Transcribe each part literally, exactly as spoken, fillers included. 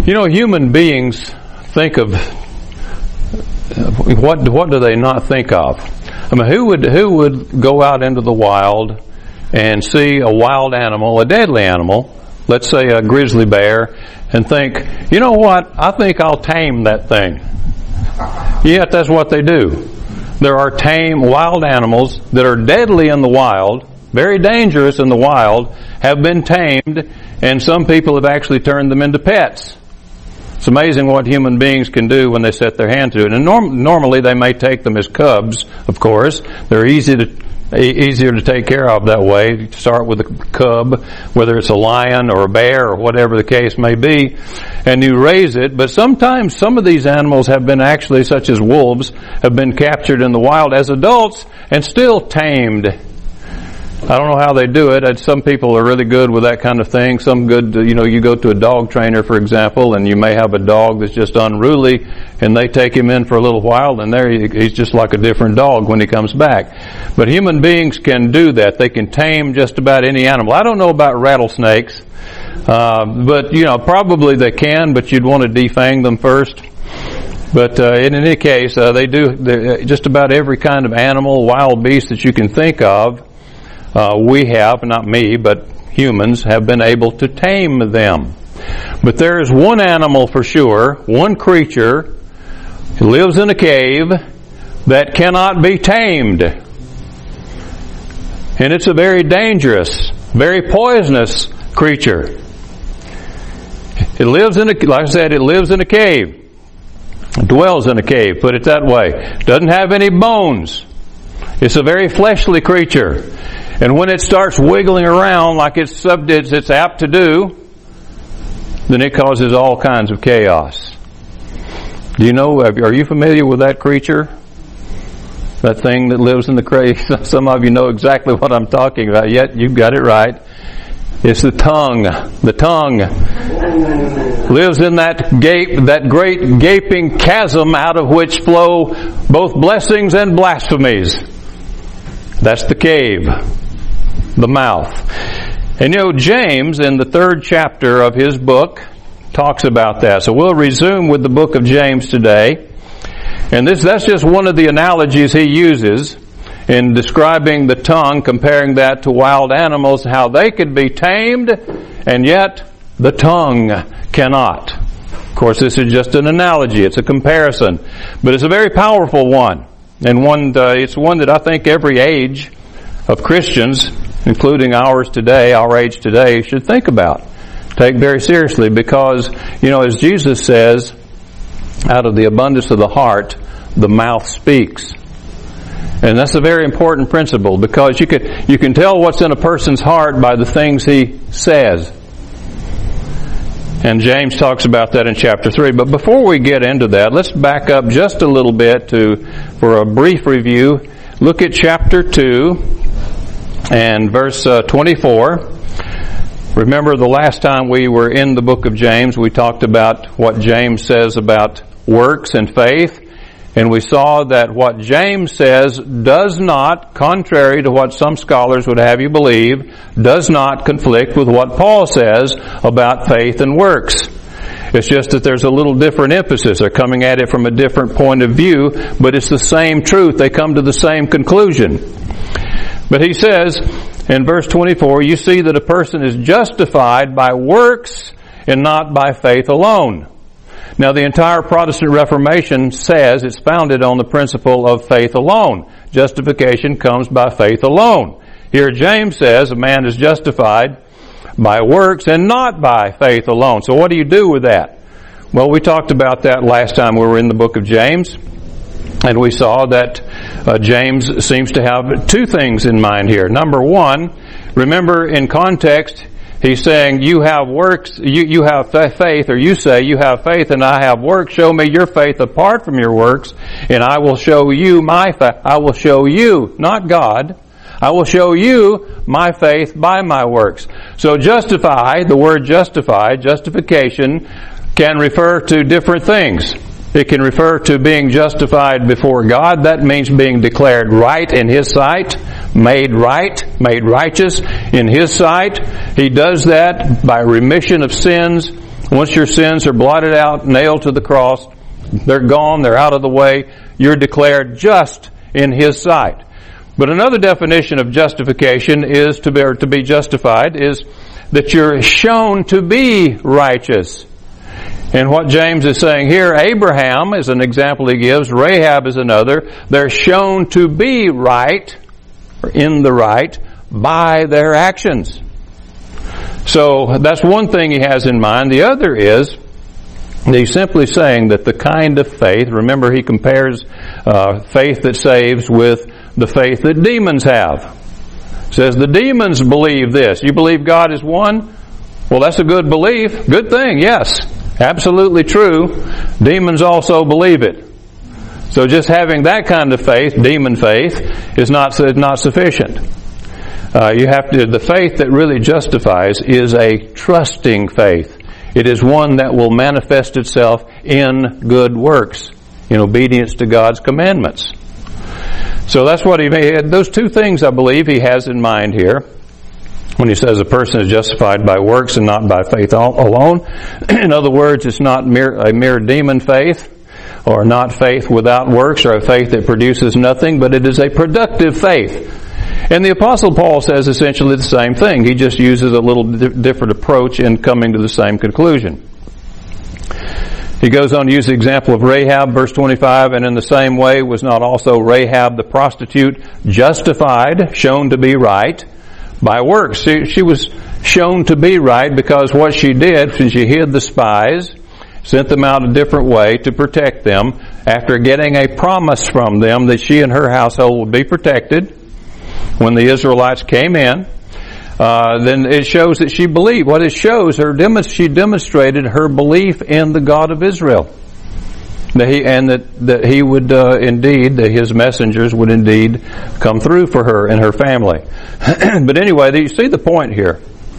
You know, human beings think of, what what do they not think of? I mean, who would who would go out into the wild and see a wild animal, a deadly animal, let's say a grizzly bear, and think, you know what, I think I'll tame that thing. Yet that's what they do. There are tame wild animals that are deadly in the wild, very dangerous in the wild, have been tamed, and some people have actually turned them into pets. It's amazing what human beings can do when they set their hand to it. And norm- normally they may take them as cubs, of course. They're easy to, e- easier to take care of that way. You start with a cub, whether it's a lion or a bear or whatever the case may be, and you raise it. But sometimes some of these animals have been actually, such as wolves, have been captured in the wild as adults and still tamed. I don't know how they do it. Some people are really good with that kind of thing. Some good, you know, you go to a dog trainer, for example, and you may have a dog that's just unruly, and they take him in for a little while, and there he, he's just like a different dog when he comes back. But human beings can do that. They can tame just about any animal. I don't know about rattlesnakes, uh, but, you know, probably they can, but you'd want to defang them first. But uh, in any case, uh, they do just about every kind of animal, wild beast that you can think of. Uh, we have, not me, but humans have been able to tame them. But there is one animal for sure, one creature who lives in a cave that cannot be tamed. And it's a very dangerous, very poisonous creature. It lives in a, like I said, it lives in a cave. Dwells in a cave, put it that way. Doesn't have any bones. It's a very fleshly creature. And when it starts wiggling around like it's, it's, it's apt to do, then it causes all kinds of chaos. Do you know, are you familiar with that creature? That thing that lives in the cave? Some of you know exactly what I'm talking about. Yet you've got it right. It's the tongue. The tongue lives in that gape, that great gaping chasm out of which flow both blessings and blasphemies. That's the cave. The mouth. And you know, James in the third chapter of his book talks about that. So we'll resume with the book of James today. And this that's just one of the analogies he uses in describing the tongue, comparing that to wild animals, how they could be tamed, and yet the tongue cannot. Of course, this is just an analogy. It's a comparison. But it's a very powerful one. And one uh, it's one that I think every age of Christians, including ours today, our age today, should think about, take very seriously, because, you know, as Jesus says, out of the abundance of the heart, the mouth speaks. And that's a very important principle, because you can, you can tell what's in a person's heart by the things he says. And James talks about that in chapter three. But before we get into that, let's back up just a little bit to, for a brief review, look at chapter two. And verse uh, twenty-four, remember the last time we were in the book of James, we talked about what James says about works and faith. And we saw that what James says does not, contrary to what some scholars would have you believe, does not conflict with what Paul says about faith and works. It's just that there's a little different emphasis. They're coming at it from a different point of view, but it's the same truth. They come to the same conclusion. But he says in verse twenty-four, you see that a person is justified by works and not by faith alone. Now the entire Protestant Reformation says it's founded on the principle of faith alone. Justification comes by faith alone. Here James says a man is justified by works and not by faith alone. So what do you do with that? Well, we talked about that last time we were in the book of James. And we saw that uh, James seems to have two things in mind here. Number one, remember in context, he's saying you have works, you, you have faith, or you say you have faith and I have works. Show me your faith apart from your works, and I will show you my faith. I will show you, not God, I will show you my faith by my works. So justify, the word justify, justification, can refer to different things. It can refer to being justified before God. That means being declared right in His sight, made right, made righteous in His sight. He does that by remission of sins Once your sins are blotted out, nailed to the cross, they're gone, they're out of the way, you're declared just in His sight. But another definition of justification is to be, or to be justified is that you're shown to be righteous. And what James is saying here, Abraham is an example he gives, Rahab is another. They're shown to be right, or in the right, by their actions. So that's one thing he has in mind. The other is, he's simply saying that the kind of faith, remember he compares uh, faith that saves with the faith that demons have. He says the demons believe this. You believe God is one? Well, that's a good belief. Good thing, yes. Absolutely true. Demons also believe it. So just having that kind of faith, demon faith, is not, is not sufficient. Uh, you have to, the faith that really justifies is a trusting faith. It is one that will manifest itself in good works, in obedience to God's commandments. So that's what he made. Those two things, I believe, he has in mind here when he says a person is justified by works and not by faith alone. In other words, it's not mere, a mere demon faith, or not faith without works, or a faith that produces nothing, but it is a productive faith. And the Apostle Paul says essentially the same thing. He just uses a little di- different approach in coming to the same conclusion. He goes on to use the example of Rahab, verse twenty-five, and in the same way was not also Rahab the prostitute justified, shown to be right, by works. She, she was shown to be right because what she did, she hid the spies, sent them out a different way to protect them, after getting a promise from them that she and her household would be protected when the Israelites came in. Uh, then it shows that she believed. What it shows, her dem- she demonstrated her belief in the God of Israel. That he, and that, that he would uh, indeed, that his messengers would indeed come through for her and her family. But anyway, you see the point here.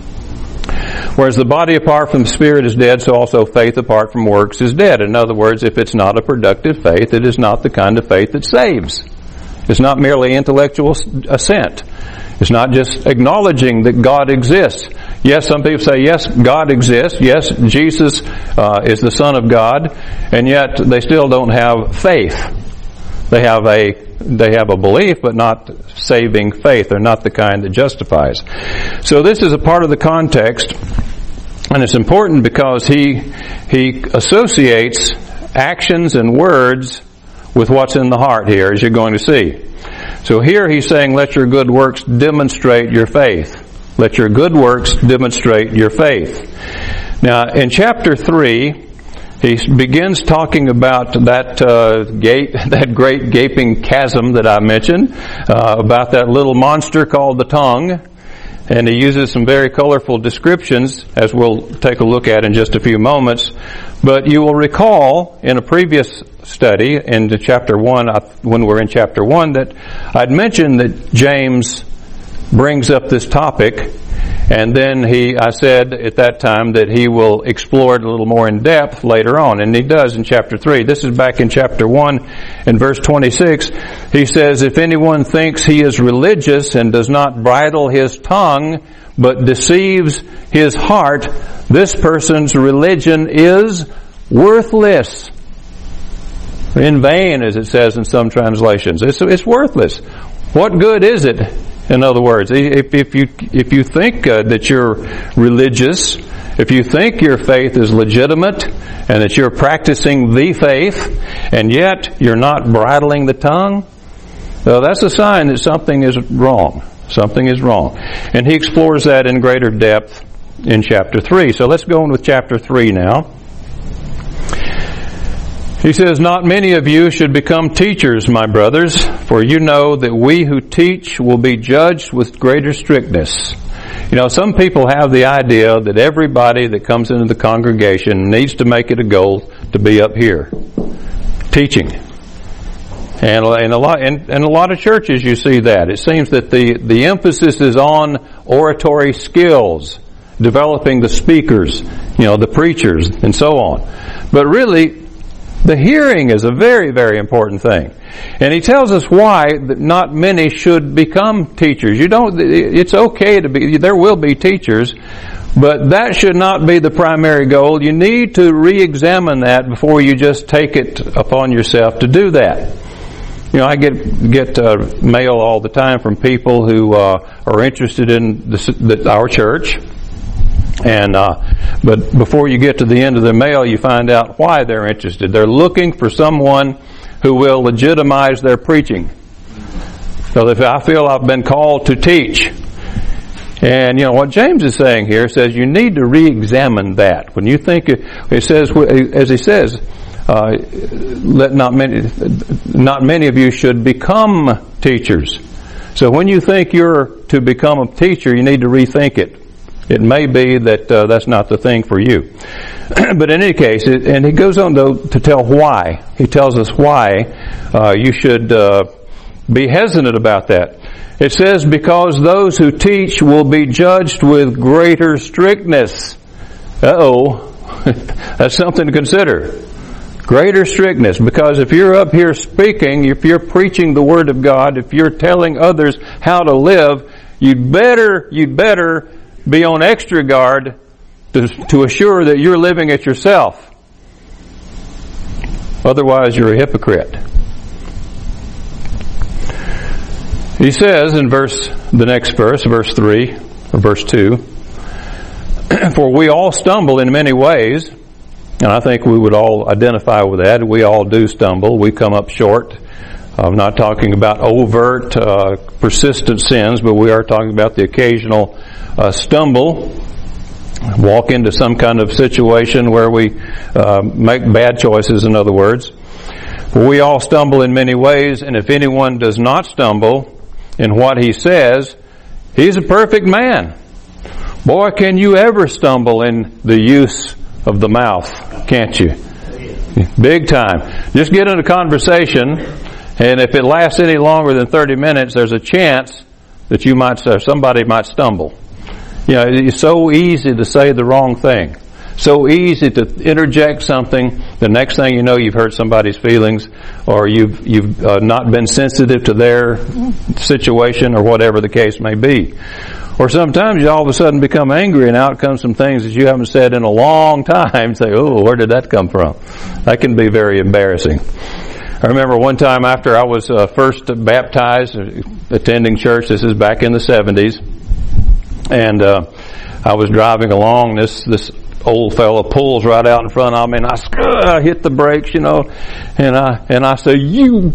Whereas the body apart from the spirit is dead, so also faith apart from works is dead. In other words, if it's not a productive faith, it is not the kind of faith that saves. It's not merely intellectual assent. It's not just acknowledging that God exists. Yes, some people say, yes, God exists. Yes, Jesus uh, is the Son of God. And yet they still don't have faith. They have a they have a belief, but not saving faith. They're not the kind that justifies. So this is a part of the context, and it's important because he he associates actions and words with what's in the heart here, as you're going to see. So here he's saying, let your good works demonstrate your faith. Let your good works demonstrate your faith. Now, in chapter three, he begins talking about that uh, gate, that great gaping chasm that I mentioned, uh, about that little monster called the tongue. And he uses some very colorful descriptions, as we'll take a look at in just a few moments. But you will recall in a previous study, in chapter one, when we're in chapter one, that I'd mentioned that James brings up this topic, and then he, I said at that time that he will explore it a little more in depth later on, and he does in chapter three. This is back in chapter one, in verse twenty-six. He says, if anyone thinks he is religious and does not bridle his tongue, but deceives his heart, this person's religion is worthless. In vain, as it says in some translations. It's, it's worthless. What good is it? In other words, if, if you if you think uh, that you're religious, if you think your faith is legitimate and that you're practicing the faith, and yet you're not bridling the tongue, well, that's a sign that something is wrong. Something is wrong. And he explores that in greater depth in chapter three. So let's go on with chapter three now. He says, not many of you should become teachers, my brothers, for you know that we who teach will be judged with greater strictness. You know, some people have the idea that everybody that comes into the congregation needs to make it a goal to be up here, teaching. And, and, a lot, and, and a lot of churches you see that. It seems that the, the emphasis is on oratory skills, developing the speakers, you know, the preachers, and so on. But really, the hearing is a very, very important thing. And he tells us why that not many should become teachers. You don't, it's okay to be, there will be teachers, But that should not be the primary goal. You need to re-examine that before you just take it upon yourself to do that. You know, I get get uh, mail all the time from people who uh, are interested in the, the, our church, and uh, but before you get to the end of the mail, you find out why they're interested. They're looking for someone who will legitimize their preaching. So if I feel I've been called to teach, and you know what James is saying here says you need to re-examine that. When you think it, it says, as he says, uh, let not many, not many of you should become teachers. So when you think you're to become a teacher, you need to rethink it. It may be that uh, that's not the thing for you. But in any case, it, and he goes on though to tell why. He tells us why uh, you should uh, be hesitant about that. It says, because those who teach will be judged with greater strictness. Uh-oh. That's something to consider. Greater strictness. Because if you're up here speaking, if you're preaching the Word of God, if you're telling others how to live, you'd better, you'd better be on extra guard to, to assure that you're living it yourself. Otherwise, you're a hypocrite. He says in verse, the next verse, verse three, or verse two, for we all stumble in many ways, and I think we would all identify with that. We all do stumble. We come up short. I'm not talking about overt, uh, persistent sins, but we are talking about the occasional uh, stumble, walk into some kind of situation where we uh, make bad choices, in other words. For we all stumble in many ways, and if anyone does not stumble in what he says, he's a perfect man. Boy, can you ever stumble in the use of the mouth, can't you? Big time. Just get in a conversation, and if it lasts any longer than thirty minutes, there's a chance that you might, somebody might stumble. You know, it's so easy to say the wrong thing. So easy to interject something. The next thing you know, you've hurt somebody's feelings, or you've you've uh, not been sensitive to their situation, or whatever the case may be. Or sometimes you all of a sudden become angry, and out comes some things that you haven't said in a long time. Say, "Oh, where did that come from?" That can be very embarrassing. I remember one time after I was uh, first baptized, attending church. This is back in the seventies, and uh, I was driving along. This this. old fella pulls right out in front of me, and I, I hit the brakes, you know, and I and I say, "You,"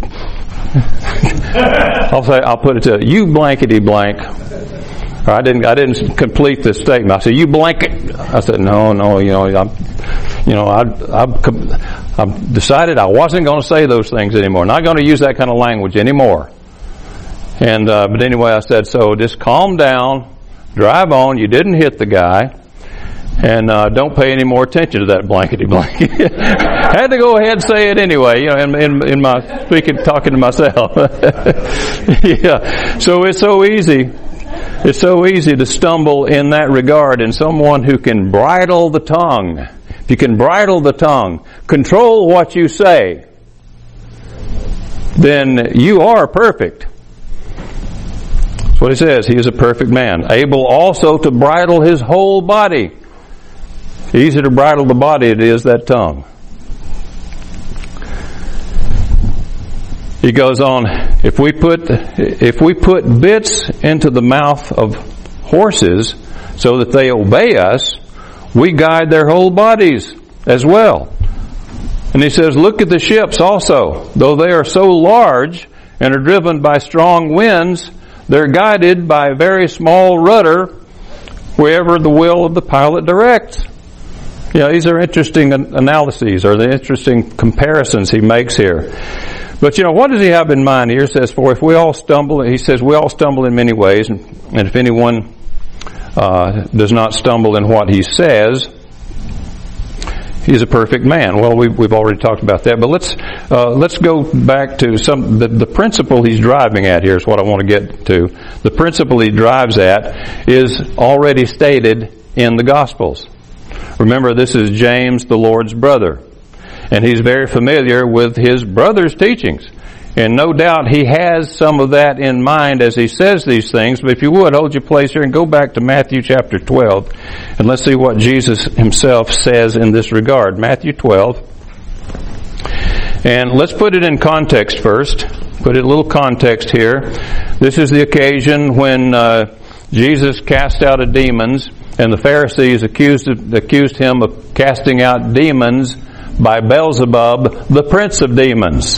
I'll say, I'll put it to you, blankety blank. Or I didn't, I didn't complete the statement. I said, "You blanket." I said, "No, no, you know, I'm, you know, I, I've, I've decided I wasn't going to say those things anymore. Not going to use that kind of language anymore." And uh, but anyway, I said, "So just calm down, drive on. You didn't hit the guy." And uh, don't pay any more attention to that blankety blank. I had to go ahead and say it anyway, you know, in, in, in my speaking, talking to myself. Yeah. So it's so easy. It's so easy to stumble in that regard. And someone who can bridle the tongue, if you can bridle the tongue, control what you say, then you are perfect. That's what he says. He is a perfect man, able also to bridle his whole body. Easy to bridle the body, it is that tongue. He goes on, if we put if we put bits into the mouth of horses so that they obey us, we guide their whole bodies as well. And he says, look at the ships also. Though they are so large and are driven by strong winds, they're guided by a very small rudder wherever the will of the pilot directs. Yeah, these are interesting analyses, or the interesting comparisons he makes here. But you know, what does he have in mind here? He says, for if we all stumble, he says, we all stumble in many ways, and, and if anyone uh, does not stumble in what he says, he's a perfect man. Well, we've, we've already talked about that, but let's uh, let's go back to some the, the principle he's driving at here is what I want to get to. The principle he drives at is already stated in the Gospels. Remember, this is James, the Lord's brother, and he's very familiar with his brother's teachings. And no doubt he has some of that in mind as he says these things. But if you would, hold your place here and go back to Matthew chapter twelve. And let's see what Jesus himself says in this regard. Matthew twelve. And let's put it in context first. Put it a little context here. This is the occasion when uh, Jesus cast out of demons, and the Pharisees accused accused him of casting out demons by Beelzebub, the prince of demons.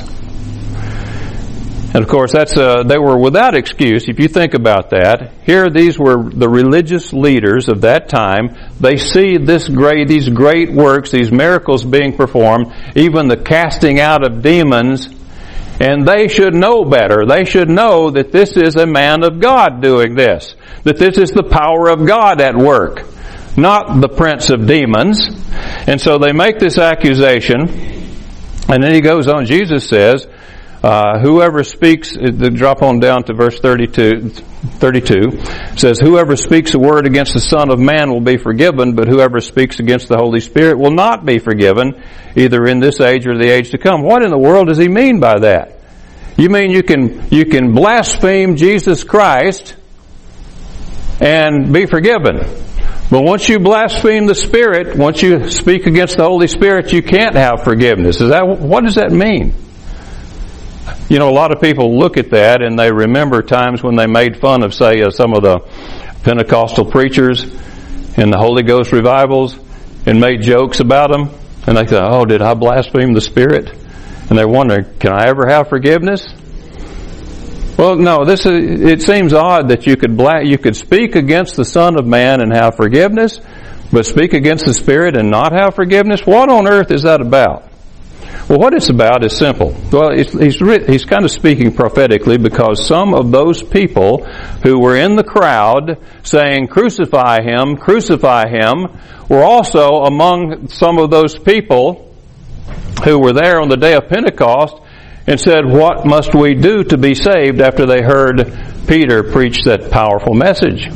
And of course, that's uh, they were without excuse. If you think about that, here these were the religious leaders of that time. They see this great, these great works, these miracles being performed, even the casting out of demons, and they should know better. They should know that this is a man of God doing this, that this is the power of God at work, not the prince of demons. And so they make this accusation, and then he goes on. Jesus says, Uh, whoever speaks, the drop on down to verse thirty-two, thirty-two, says, whoever speaks a word against the Son of Man will be forgiven, but whoever speaks against the Holy Spirit will not be forgiven, either in this age or the age to come. What in the world does he mean by that? You mean you can, you can blaspheme Jesus Christ and be forgiven. But once you blaspheme the Spirit, once you speak against the Holy Spirit, you can't have forgiveness. Is that, what does that mean? You know, a lot of people look at that and they remember times when they made fun of, say, uh, some of the Pentecostal preachers in the Holy Ghost revivals and made jokes about them. And they say, oh, did I blaspheme the Spirit? And they're wondering, can I ever have forgiveness? Well, no, this is, it seems odd that you could bla- you could speak against the Son of Man and have forgiveness, but speak against the Spirit and not have forgiveness? What on earth is that about? Well, what it's about is simple. Well, he's, he's kind of speaking prophetically, because some of those people who were in the crowd saying, crucify him, crucify him, were also among some of those people who were there on the day of Pentecost and said, what must we do to be saved, after they heard Peter preach that powerful message?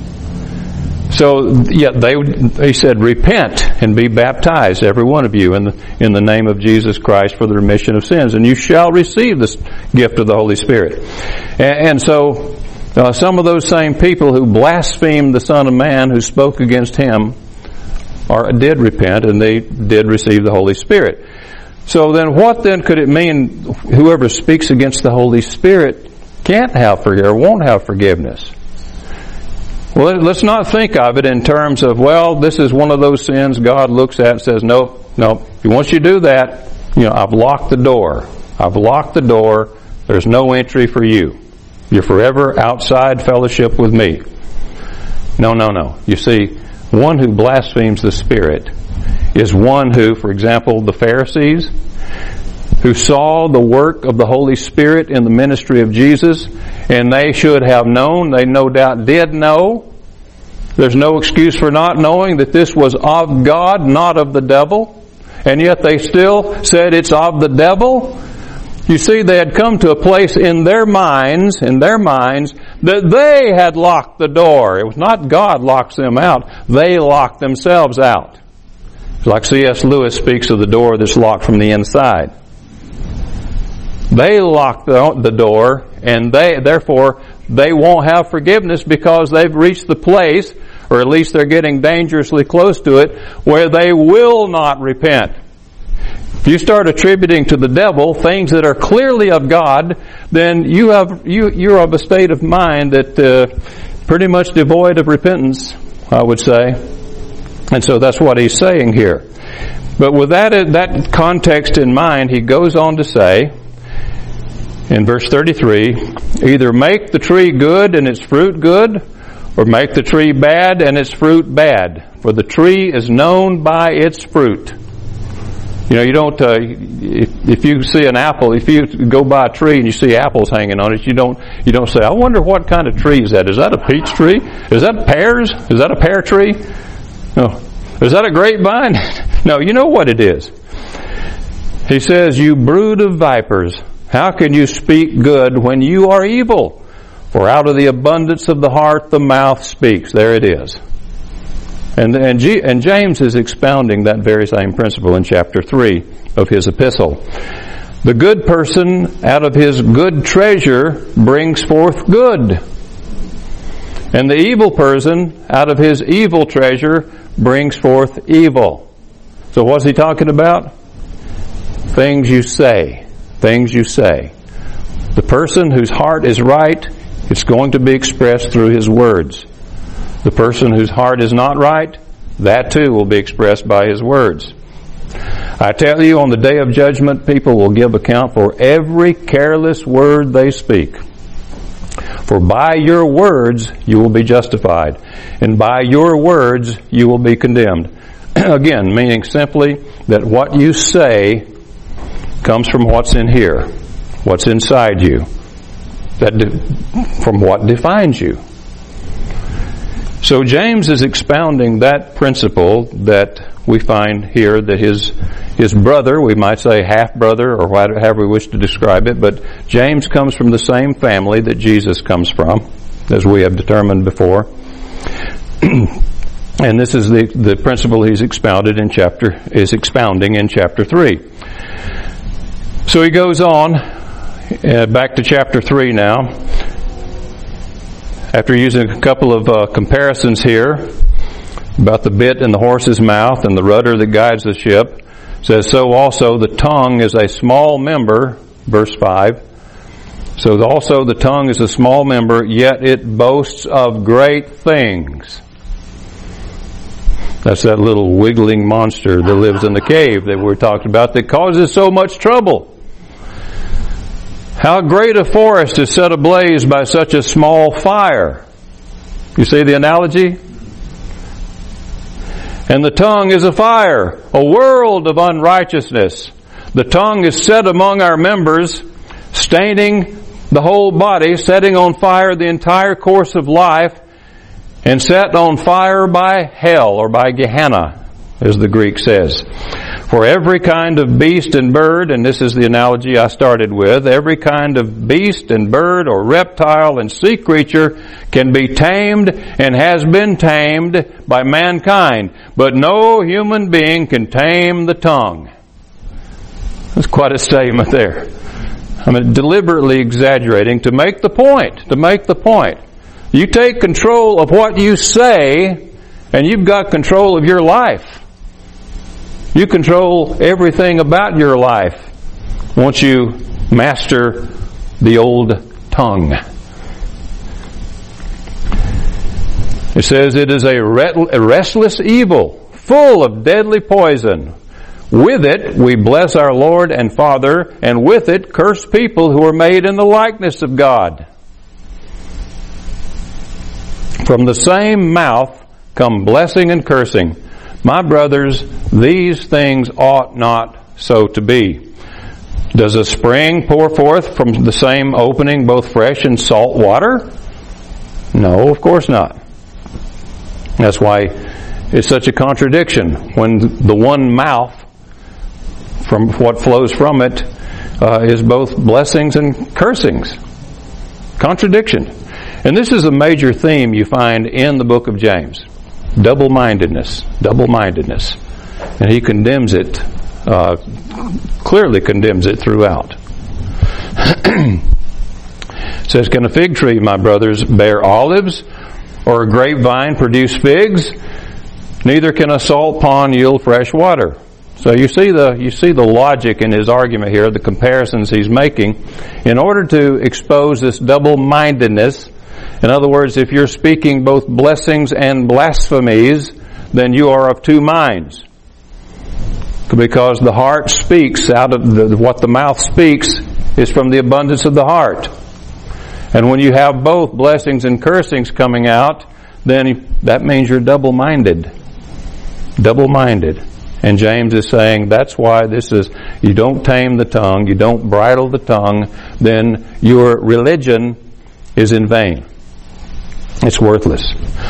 So, yeah, they, he said, repent and be baptized, every one of you, in the, in the name of Jesus Christ for the remission of sins, and you shall receive this gift of the Holy Spirit. And, and so, uh, some of those same people who blasphemed the Son of Man, who spoke against him, are, did repent, and they did receive the Holy Spirit. So then, what then could it mean, whoever speaks against the Holy Spirit can't have forgiveness, or won't have forgiveness? Well, let's not think of it in terms of, well, this is one of those sins God looks at and says, nope, nope. Once you do that, you know, I've locked the door. I've locked the door. There's no entry for you. You're forever outside fellowship with me. No, no, no. You see, one who blasphemes the Spirit is one who, for example, the Pharisees, who saw the work of the Holy Spirit in the ministry of Jesus, and they should have known, they no doubt did know. There's no excuse for not knowing that this was of God, not of the devil. And yet they still said it's of the devil. You see, they had come to a place in their minds, in their minds, that they had locked the door. It was not God locks them out. They locked themselves out. It's like C S Lewis speaks of the door that's locked from the inside. They lock the, the door, and they, therefore, they won't have forgiveness, because they've reached the place, or at least they're getting dangerously close to it, where they will not repent. If you start attributing to the devil things that are clearly of God, then you have, you, you're of a state of mind that, uh, pretty much devoid of repentance, I would say. And so that's what he's saying here. But with that, that context in mind, he goes on to say, in verse thirty-three, either make the tree good and its fruit good, or make the tree bad and its fruit bad. For the tree is known by its fruit. You know, you don't, uh, if, if you see an apple, if you go by a tree and you see apples hanging on it, you don't, you don't say, I wonder what kind of tree is that? Is that a peach tree? Is that pears? Is that a pear tree? No. Is that a grapevine? No, you know what it is. He says, you brood of vipers, how can you speak good when you are evil? For out of the abundance of the heart the mouth speaks. There it is. And, and, G, and James is expounding that very same principle in chapter three of his epistle. The good person out of his good treasure brings forth good. And the evil person out of his evil treasure brings forth evil. So what's he talking about? Things you say. Things you say. The person whose heart is right, it's going to be expressed through his words. The person whose heart is not right, that too will be expressed by his words. I tell you, on the day of judgment, people will give account for every careless word they speak. For by your words you will be justified, and by your words you will be condemned. Again, meaning simply that what you say comes from what's in here, what's inside you, that de- from what defines you. So James is expounding that principle that we find here, that his his brother, we might say half-brother, or however we wish to describe it, but James comes from the same family that Jesus comes from, as we have determined before. And this is the, the principle he's expounded in chapter, is expounding in chapter three. So he goes on, uh, back to chapter three now, after using a couple of uh, comparisons here about the bit in the horse's mouth and the rudder that guides the ship. Says, so also the tongue is a small member, verse five. So also the tongue is a small member, yet it boasts of great things. That's that little wiggling monster that lives in the cave that we're talking about that causes so much trouble. How great a forest is set ablaze by such a small fire. You see the analogy? And the tongue is a fire, a world of unrighteousness. The tongue is set among our members, staining the whole body, setting on fire the entire course of life, and set on fire by hell, or by Gehenna, as the Greek says. For every kind of beast and bird, and this is the analogy I started with, every kind of beast and bird or reptile and sea creature can be tamed and has been tamed by mankind, but no human being can tame the tongue. That's quite a statement there. I mean, deliberately exaggerating to make the point, to make the point. You take control of what you say, and you've got control of your life. You control everything about your life once you master the old tongue. It says it is a restless evil, full of deadly poison. With it we bless our Lord and Father, and with it curse people who are made in the likeness of God. From the same mouth come blessing and cursing. My brothers, these things ought not so to be. Does a spring pour forth from the same opening both fresh and salt water? No, of course not. That's why it's such a contradiction when the one mouth, from what flows from it, uh, is both blessings and cursings. Contradiction. And this is a major theme you find in the book of James. Double-mindedness. Double-mindedness. And he condemns it, uh, clearly condemns it throughout. It says, can a fig tree, my brothers, bear olives, or a grapevine produce figs? Neither can a salt pond yield fresh water. So you see the you see the logic in his argument here, the comparisons he's making, in order to expose this double-mindedness. In other words, if you're speaking both blessings and blasphemies, then you are of two minds. Because the heart speaks out of the, what the mouth speaks is from the abundance of the heart. And when you have both blessings and cursings coming out, then that means you're double-minded. Double-minded. And James is saying that's why this is, you don't tame the tongue, you don't bridle the tongue, then your religion is in vain. It's worthless.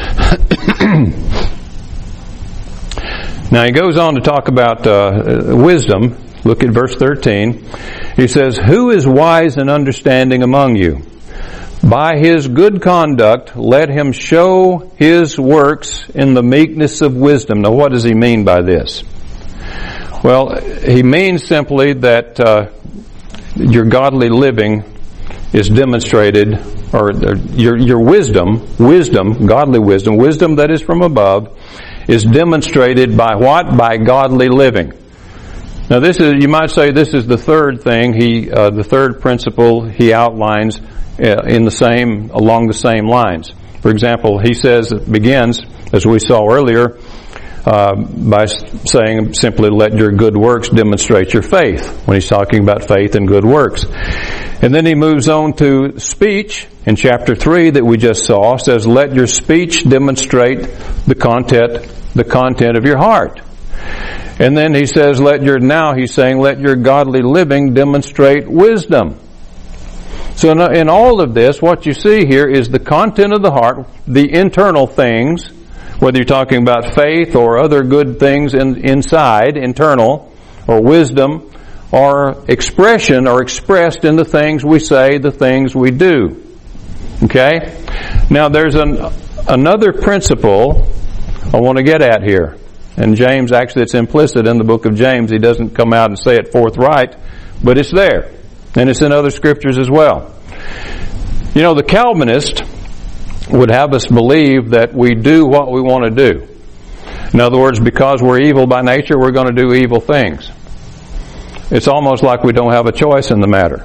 Now he goes on to talk about uh, wisdom. Look at verse thirteen. He says, who is wise and understanding among you? By his good conduct, let him show his works in the meekness of wisdom. Now what does he mean by this? Well, he means simply that uh, your godly living is demonstrated, or your your wisdom, wisdom, godly wisdom, wisdom that is from above, is demonstrated by what? By godly living. Now, this is, you might say, this is the third thing he, uh, the third principle he outlines uh, in the same, along the same lines. For example, he says it begins, as we saw earlier, Uh, by saying simply, let your good works demonstrate your faith, when he's talking about faith and good works. And then he moves on to speech in chapter three that we just saw, says, let your speech demonstrate the content, the content of your heart. And then he says, let your, now he's saying, let your godly living demonstrate wisdom. So in, in all of this, what you see here is the content of the heart, the internal things, whether you're talking about faith or other good things in, inside, internal, or wisdom, or expression, or expressed in the things we say, the things we do. Okay? Now there's an, another principle I want to get at here. And James, actually it's implicit in the book of James. He doesn't come out and say it forthright, but it's there. And it's in other scriptures as well. You know, the Calvinist would have us believe that we do what we want to do. In other words, because we're evil by nature, we're going to do evil things. It's almost like we don't have a choice in the matter.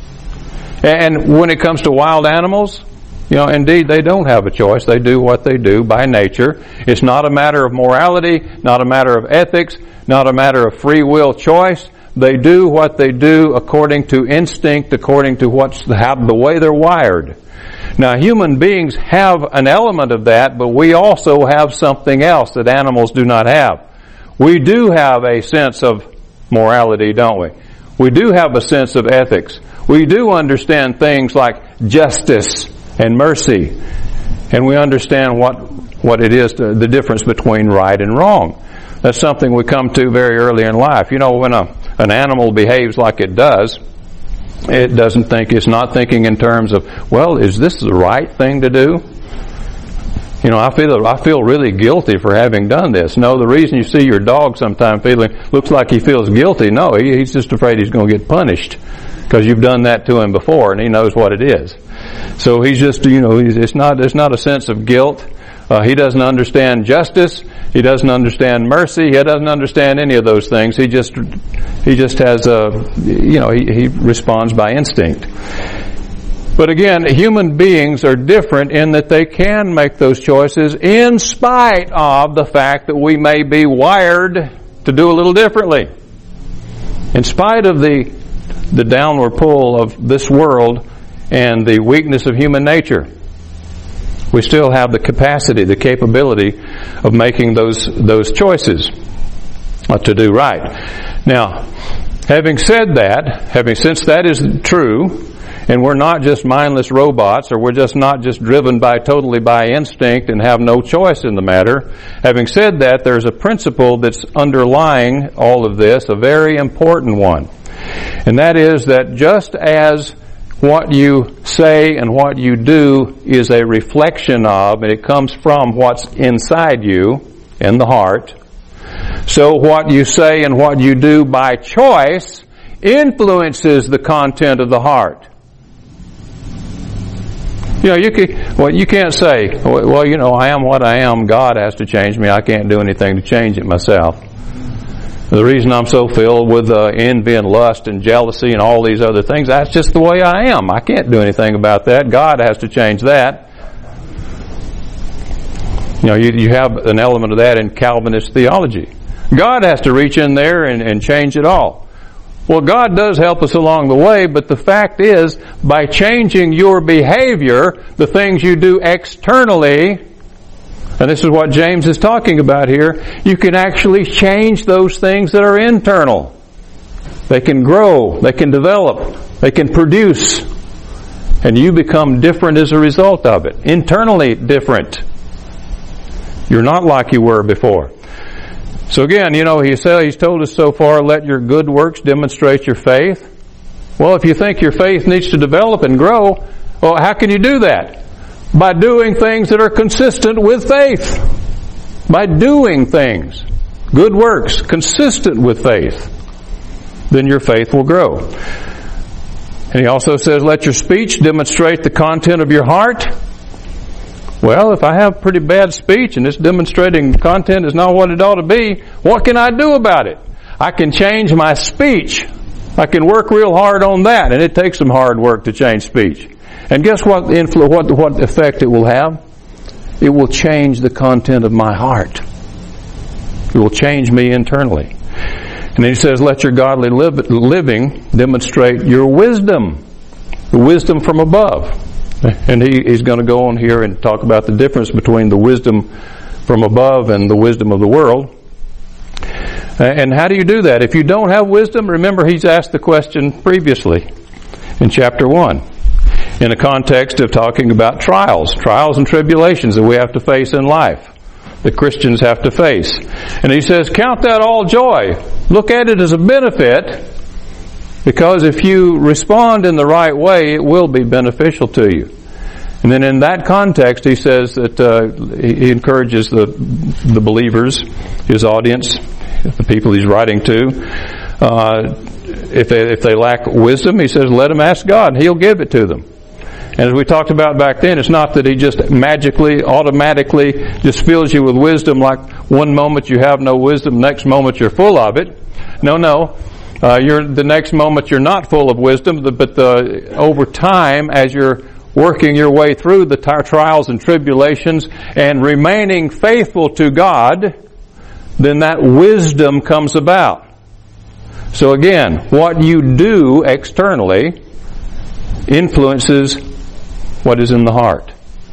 And when it comes to wild animals, you know, indeed they don't have a choice. They do what they do by nature. It's not a matter of morality, not a matter of ethics, not a matter of free will choice. They do what they do according to instinct, according to what's the, how, the way they're wired. Now, human beings have an element of that, but we also have something else that animals do not have. We do have a sense of morality, don't we? We do have a sense of ethics. We do understand things like justice and mercy, and we understand what what it is, to, the difference between right and wrong. That's something we come to very early in life. You know, when a, an animal behaves like it does, it doesn't think, it's not thinking in terms of, well, is this the right thing to do? You know, I feel I feel really guilty for having done this. No, the reason you see your dog sometime feeling, looks like he feels guilty, no, he, he's just afraid he's going to get punished because you've done that to him before and he knows what it is. So he's just, you know, he's, it's not, it's not a sense of guilt. Uh, he doesn't understand justice. He doesn't understand mercy. He doesn't understand any of those things. He just, he just has a, you know, he, he responds by instinct. But again, human beings are different in that they can make those choices in spite of the fact that we may be wired to do a little differently. In spite of the, the downward pull of this world and the weakness of human nature, we still have the capacity, the capability of making those those choices uh, to do right. Now, having said that, having since that is true, and we're not just mindless robots, or we're just not just driven by totally by instinct and have no choice in the matter, having said that, there's a principle that's underlying all of this, a very important one. And that is that just as what you say and what you do is a reflection of, and it comes from what's inside you, in the heart, so what you say and what you do by choice influences the content of the heart. You know, you can, well, you can't say, well, you know, I am what I am. God has to change me. I can't do anything to change it myself. The reason I'm so filled with uh, envy and lust and jealousy and all these other things, that's just the way I am. I can't do anything about that. God has to change that. You know, you, you have an element of that in Calvinist theology. God has to reach in there and, and change it all. Well, God does help us along the way, but the fact is, by changing your behavior, the things you do externally, and this is what James is talking about here, you can actually change those things that are internal. They can grow, they can develop, they can produce, and you become different as a result of it. Internally different. You're not like you were before. So again, you know, he said, he's told us so far, let your good works demonstrate your faith. Well, if you think your faith needs to develop and grow, well, how can you do that? By doing things that are consistent with faith. By doing things, good works, consistent with faith, then your faith will grow. And he also says, let your speech demonstrate the content of your heart. Well, if I have pretty bad speech and it's demonstrating the content is not what it ought to be, what can I do about it? I can change my speech. I can work real hard on that, and it takes some hard work to change speech. And guess what influ- what what effect it will have? It will change the content of my heart. It will change me internally. And then he says, let your godly live, living demonstrate your wisdom, the wisdom from above. And he, he's going to go on here and talk about the difference between the wisdom from above and the wisdom of the world. And how do you do that? If you don't have wisdom, remember he's asked the question previously in chapter one, in a context of talking about trials, trials and tribulations that we have to face in life, that Christians have to face. And he says, count that all joy. Look at it as a benefit, because if you respond in the right way, it will be beneficial to you. And then in that context, he says that uh, he encourages the the believers, his audience, the people he's writing to, uh, if they if they lack wisdom, he says, let them ask God, and He'll give it to them. And as we talked about back then, it's not that He just magically, automatically just fills you with wisdom, like one moment you have no wisdom, next moment you're full of it. No, no. Uh, you're the next moment you're not full of wisdom, but the, over time, as you're working your way through the t- trials and tribulations and remaining faithful to God, then that wisdom comes about. So again, what you do externally influences what is in the heart.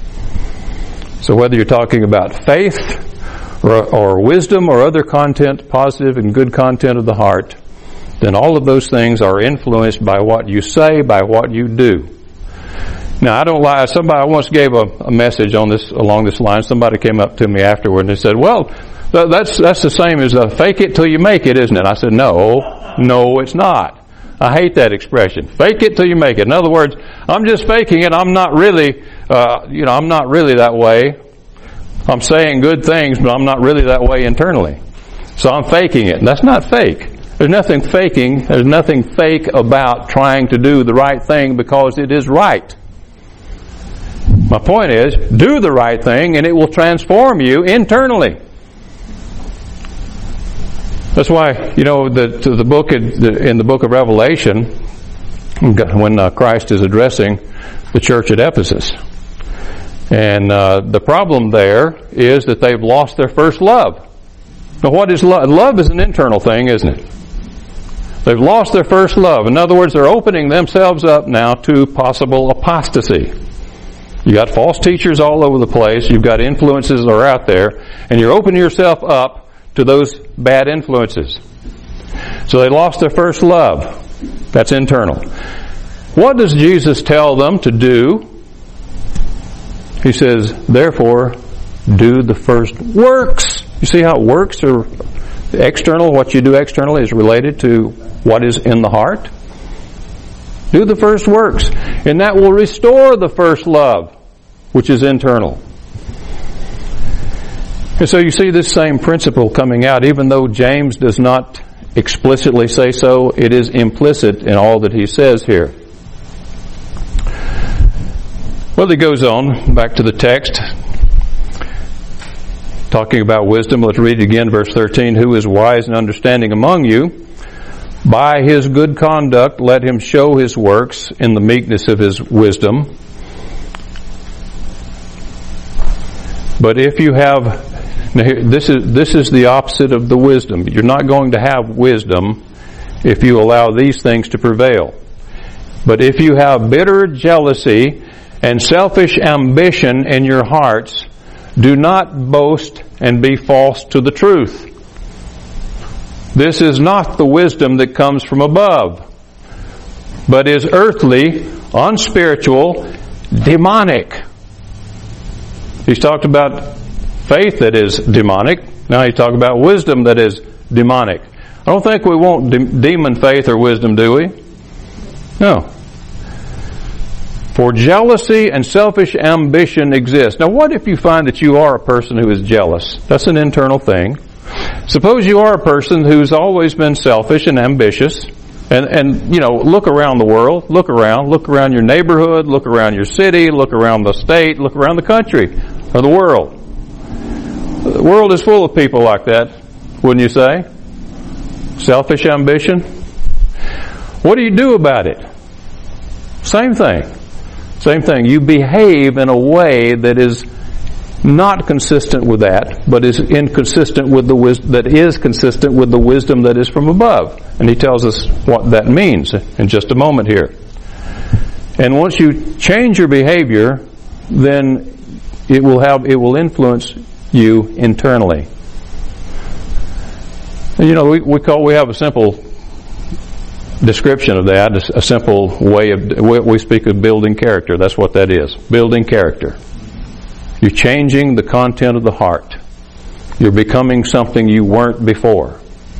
So whether you're talking about faith or, or wisdom or other content, positive and good content of the heart, then all of those things are influenced by what you say, by what you do. Now, I don't lie. Somebody, I once gave a, a message on this, along this line. Somebody came up to me afterward and they said, well, th- that's, that's the same as uh, fake it till you make it, isn't it? I said, no, no, it's not. I hate that expression. Fake it till you make it. In other words, I'm just faking it. I'm not really, uh, you know, I'm not really that way. I'm saying good things, but I'm not really that way internally. So I'm faking it. That's not fake. There's nothing faking, there's nothing fake about trying to do the right thing because it is right. My point is, do the right thing and it will transform you internally. That's why, you know, the, to the book in the book of Revelation, when uh, Christ is addressing the church at Ephesus. And uh, the problem there is that they've lost their first love. Now what is love? Love is an internal thing, isn't it? They've lost their first love. In other words, they're opening themselves up now to possible apostasy. You got false teachers all over the place. You've got influences that are out there. And you're opening yourself up to those bad influences. So they lost their first love. That's internal. What does Jesus tell them to do? He says, therefore, do the first works. You see how works are external? What you do externally is related to what is in the heart. Do the first works, and that will restore the first love, which is internal. And so you see this same principle coming out, even though James does not explicitly say so, it is implicit in all that he says here. Well, he goes on, back to the text, talking about wisdom. Let's read it again, verse thirteen. Who is wise and understanding among you? By his good conduct, let him show his works in the meekness of his wisdom. But if you have, now here, this is this is the opposite of the wisdom. You're not going to have wisdom if you allow these things to prevail. But if you have bitter jealousy and selfish ambition in your hearts, do not boast and be false to the truth. This is not the wisdom that comes from above, but is earthly, unspiritual, demonic. He's talked about faith that is demonic. Now he's talking about wisdom that is demonic. I don't think we want de- demon faith or wisdom, do we? No. For jealousy and selfish ambition exist. Now what if you find that you are a person who is jealous? That's an internal thing. Suppose you are a person who's always been selfish and ambitious, And, and, you know, look around the world, look around, look around your neighborhood, look around your city, look around the state, look around the country, or the world. The world is full of people like that, wouldn't you say? Selfish ambition. What do you do about it? Same thing. Same thing. You behave in a way that is not consistent with that, but is inconsistent with the wis- that is consistent with the wisdom that is from above. And he tells us what that means in just a moment here. And once you change your behavior, then it will have it will influence you internally. And you know, we, we call we have a simple description of that, a simple way of we speak of building character. That's what that is. Building character. You're changing the content of the heart. You're becoming something you weren't before.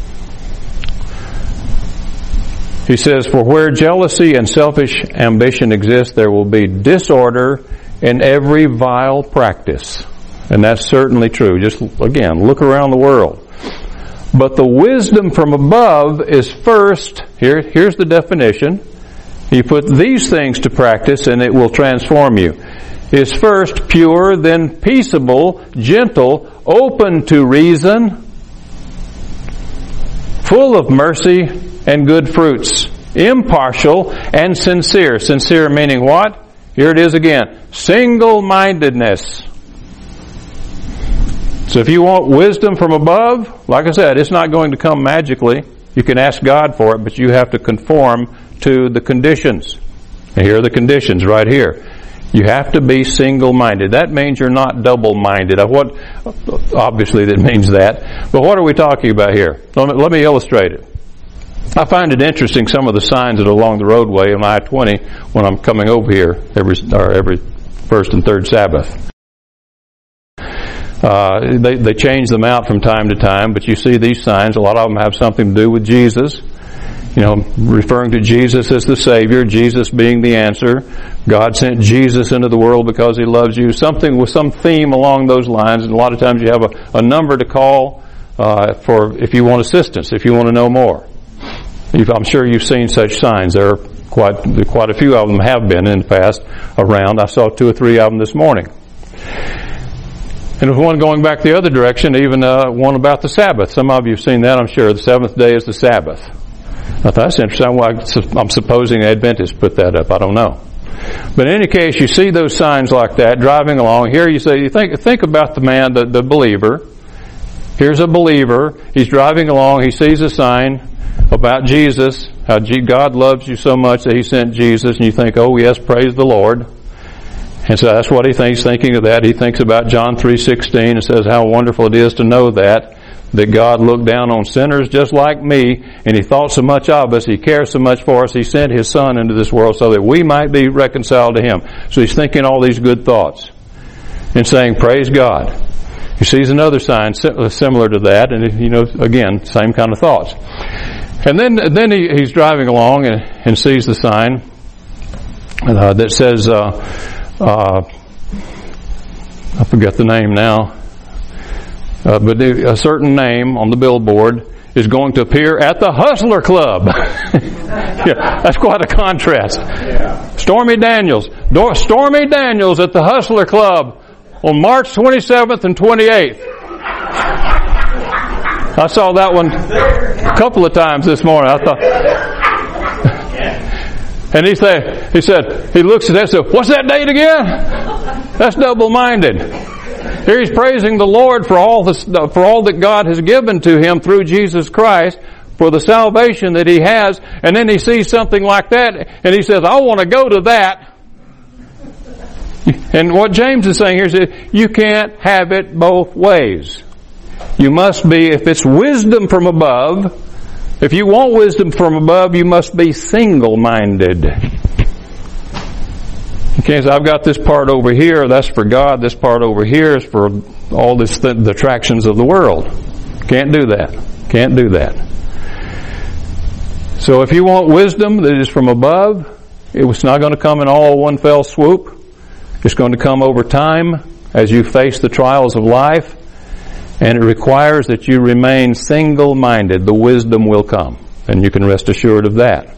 He says, for where jealousy and selfish ambition exist, there will be disorder in every vile practice. And that's certainly true. Just, again, look around the world. But the wisdom from above is first, here, here's the definition. You put these things to practice and it will transform you. Is first pure, then peaceable, gentle, open to reason, full of mercy and good fruits, impartial and sincere. Sincere meaning what? Here it is again. Single-mindedness. So if you want wisdom from above, like I said, it's not going to come magically. You can ask God for it, but you have to conform to the conditions. And here are the conditions right here. You have to be single-minded. That means you're not double-minded. What, obviously that means that. But what are we talking about here? Let me, let me illustrate it. I find it interesting, some of the signs that are along the roadway on I twenty when I'm coming over here every, or every first and third Sabbath. Uh, they, they change them out from time to time, but you see these signs. A lot of them have something to do with Jesus. You know, referring to Jesus as the Savior, Jesus being the answer. God sent Jesus into the world because He loves you. Something with some theme along those lines. And a lot of times you have a, a number to call uh, for if you want assistance, if you want to know more. I'm sure you've seen such signs. There are quite quite a few of them have been in the past around. I saw two or three of them this morning. And there's one going back the other direction, even uh, one about the Sabbath. Some of you have seen that, I'm sure. The seventh day is the Sabbath. I thought that's interesting. I'm supposing Adventists put that up. I don't know. But in any case, you see those signs like that driving along. Here you say, you think think about the man, the, the believer. Here's a believer. He's driving along. He sees a sign about Jesus, how God loves you so much that He sent Jesus. And you think, oh yes, praise the Lord. And so that's what he thinks. Thinking of that, he thinks about John three sixteen and says how wonderful it is to know that. That God looked down on sinners just like me, and He thought so much of us, He cares so much for us, He sent His Son into this world so that we might be reconciled to Him. So he's thinking all these good thoughts and saying, praise God. He sees another sign similar to that, and, you know, again, same kind of thoughts. And then then he, he's driving along and, and sees the sign uh, that says, uh, uh, I forget the name now, Uh, but a certain name on the billboard is going to appear at the Hustler Club. Yeah, that's quite a contrast. Yeah. Stormy Daniels. Do- Stormy Daniels at the Hustler Club on March twenty-seventh and twenty-eighth. I saw that one a couple of times this morning. I thought, and he said, he said, he looks at that and said, what's that date again? That's double-minded. Here he's praising the Lord for all this, for all that God has given to him through Jesus Christ, for the salvation that he has, and then he sees something like that, and he says, I want to go to that. And what James is saying here is that you can't have it both ways. You must be, if it's wisdom from above, if you want wisdom from above, you must be single-minded. Okay, so I've got this part over here, that's for God. This part over here is for all this th- the attractions of the world. Can't do that. Can't do that. So if you want wisdom that is from above, it's not going to come in all one fell swoop. It's going to come over time as you face the trials of life, and it requires that you remain single-minded. The wisdom will come. And you can rest assured of that.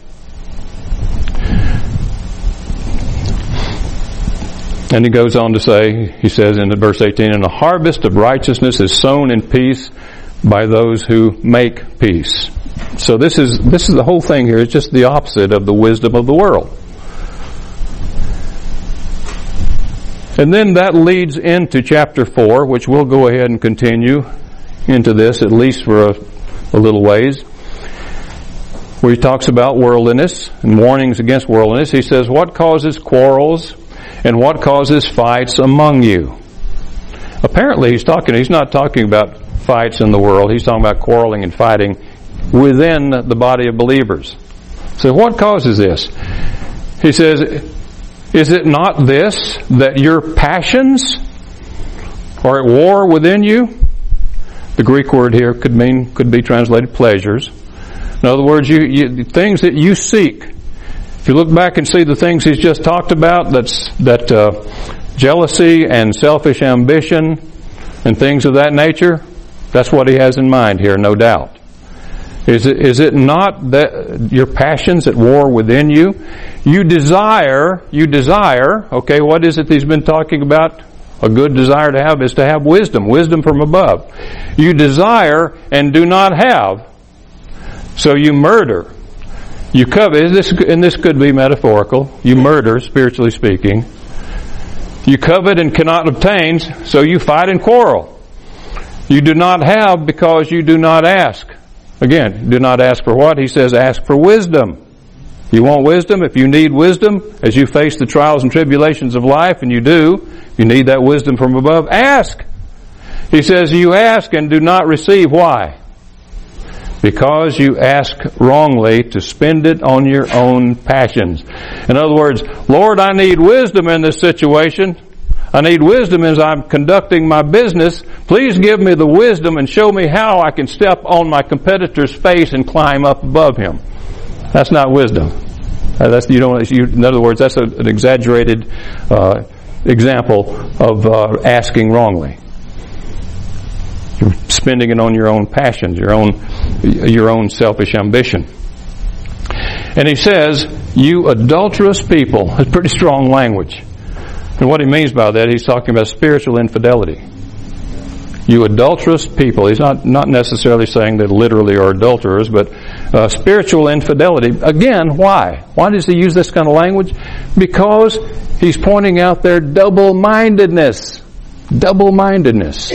And he goes on to say, he says in verse eighteen, and the harvest of righteousness is sown in peace by those who make peace. So this is this is the whole thing here. It's just the opposite of the wisdom of the world. And then that leads into chapter four, which we'll go ahead and continue into this, at least for a, a little ways, where he talks about worldliness and warnings against worldliness. He says, what causes quarrels and what causes fights among you? Apparently he's talking, he's not talking about fights in the world. He's talking about quarreling and fighting within the body of believers. So what causes this? He says, is it not this, that your passions are at war within you? The Greek word here could mean, could be translated pleasures. In other words, you, you things that you seek. If you look back and see the things he's just talked about, that's that uh, jealousy and selfish ambition and things of that nature, that's what he has in mind here, no doubt. Is it, is it not that your passions at war within you? You desire, you desire, okay, what is it that he's been talking about? A good desire to have is to have wisdom, wisdom from above. You desire and do not have, so you murder. You covet, this, and this could be metaphorical, you murder, spiritually speaking. You covet and cannot obtain, so you fight and quarrel. You do not have because you do not ask. Again, do not ask for what? He says ask for wisdom. You want wisdom? If you need wisdom, as you face the trials and tribulations of life, and you do, you need that wisdom from above, ask. He says you ask and do not receive. Why? Because you ask wrongly to spend it on your own passions. In other words, Lord, I need wisdom in this situation. I need wisdom as I'm conducting my business. Please give me the wisdom and show me how I can step on my competitor's face and climb up above him. That's not wisdom. Uh, that's you don't. You, in other words, that's a, an exaggerated uh, example of uh, asking wrongly. You're spending it on your own passions, your own, your own selfish ambition. And he says, "You adulterous people." That's pretty strong language. And what he means by that, he's talking about spiritual infidelity. You adulterous people. He's not, not necessarily saying that literally are adulterers, but uh, spiritual infidelity. Again, why? Why does he use this kind of language? Because he's pointing out their double-mindedness. Double-mindedness.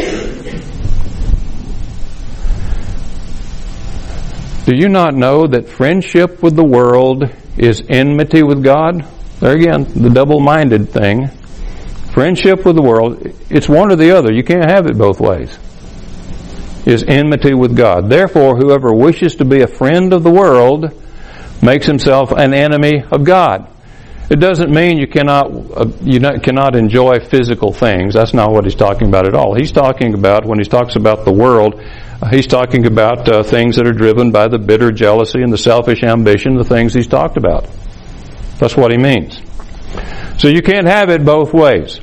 Do you not know that friendship with the world is enmity with God? There again, the double-minded thing. Friendship with the world, it's one or the other. You can't have it both ways. Is enmity with God. Therefore, whoever wishes to be a friend of the world makes himself an enemy of God. It doesn't mean you cannot uh, you not, cannot enjoy physical things. That's not what he's talking about at all. He's talking about, when he talks about the world, uh, he's talking about uh, things that are driven by the bitter jealousy and the selfish ambition, the things he's talked about. That's what he means. So you can't have it both ways.